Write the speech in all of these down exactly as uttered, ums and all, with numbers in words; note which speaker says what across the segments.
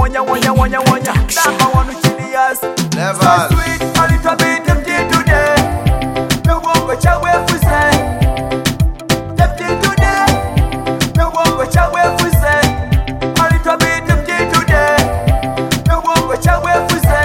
Speaker 1: wanya wanya wanya wanya. Number one genius.
Speaker 2: Never.
Speaker 1: So sweet, a little bit empty today. No one go chawe fuse. Empty today. No one go chawe fuse. A little bit empty today. No one go chawe fuse.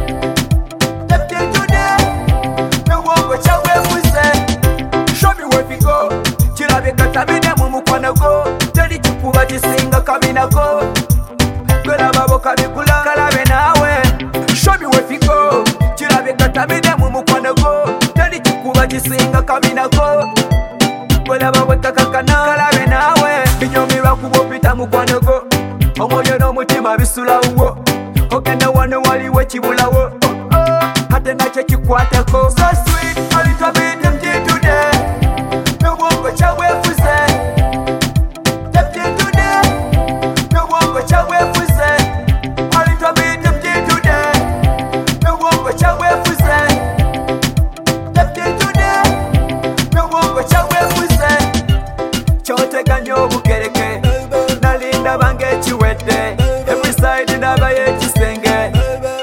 Speaker 1: Empty today. No one go chawe fuse. Show me where we go. Chirabe katamine mumukwano go. Teri chikuba jisinga kabina go. Gwela babo kabikula kalabe nawe. Show me where we go. Chirabe katamine mumukwano go. Teri chikuba jisinga kabina go. Gwela babo kakakana kalabe nawe. Binyomira kubopita mukwano go. Omwoyo n'omutima bisula wo. Ogenda wano waliwo ekibulawo. Ate nakyo kikwatako. So sweet, a little bit empty today. No one go chawe fuse. Empty today. No one go chawe fuse. A little bit empty today. No one go chawe fuse. Empty today. No one go chawe fuse. Kyoteganya obugereke. Nalinda bange kiwedde. Every side ndabayo ekisenge.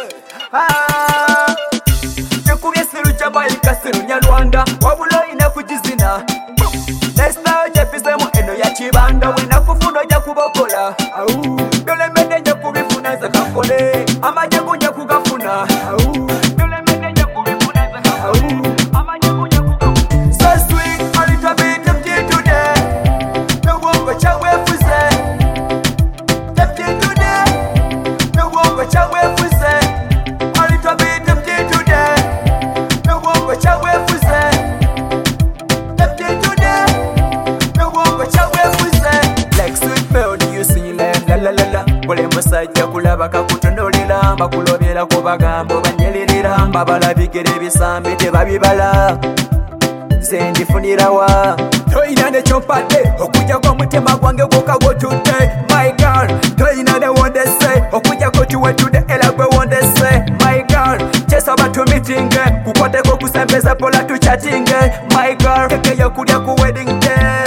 Speaker 1: Ah, tekubye siru kyabayika siru nyalwanda. Wabula oyina kugizina. Nesta gyepizemu eno ya kibanda. Wena kufuna ojja kubokola. Dolemedde nja kubifuna nze kakole. Amagye gunja kugafuna. Dolemedde nja kubifuna nze kakole. Amagye gunja kugafuna. So sweet, a little bit empty today. No one go chawe fuse. Empty today. No one go chawe fuse. A little bit empty today. No one go chawe fuse. Empty today. No one go chawe fuse. Like sweet melody you sing like la la la la. Bule musajja kulaba kakutonolera. Bakulobera kubagambo banyelirira. Babalabikira ebisambi tebabibala. Nze ndifunira wa. Toyina nekyompadde okujjako omutima gwange gwokka gwotudde. My girl, toyina ne wondese okujjako kiwetudde era gwe wondese. My girl, kyesaba tumitinge kukwateko kusembeza pola tuchatinge. My girl, tekeyo kulya ku wedding day.